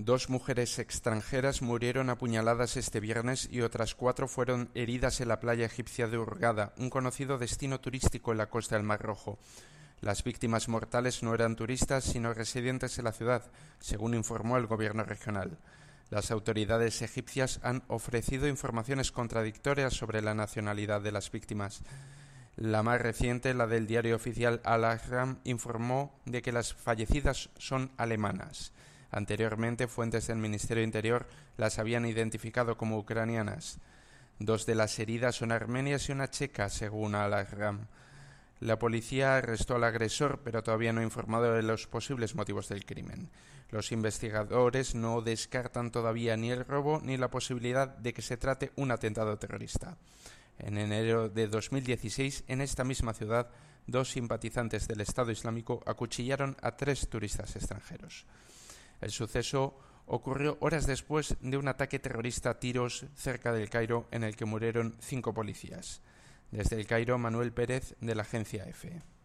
Dos mujeres extranjeras murieron apuñaladas este viernes y otras 4 fueron heridas en la playa egipcia de Hurghada, un conocido destino turístico en la costa del Mar Rojo. Las víctimas mortales no eran turistas, sino residentes en la ciudad, según informó el gobierno regional. Las autoridades egipcias han ofrecido informaciones contradictorias sobre la nacionalidad de las víctimas. La más reciente, la del diario oficial Al-Ahram, informó de que las fallecidas son alemanas. Anteriormente, fuentes del Ministerio de Interior las habían identificado como ucranianas. 2 de las heridas son armenias y una checa, según Al-Ahram. La policía arrestó al agresor, pero todavía no ha informado de los posibles motivos del crimen. Los investigadores no descartan todavía ni el robo ni la posibilidad de que se trate un atentado terrorista. En enero de 2016, en esta misma ciudad, 2 simpatizantes del Estado Islámico acuchillaron a 3 turistas extranjeros. El suceso ocurrió horas después de un ataque terrorista a tiros cerca del Cairo en el que murieron 5 policías. Desde el Cairo, Manuel Pérez, de la agencia EFE.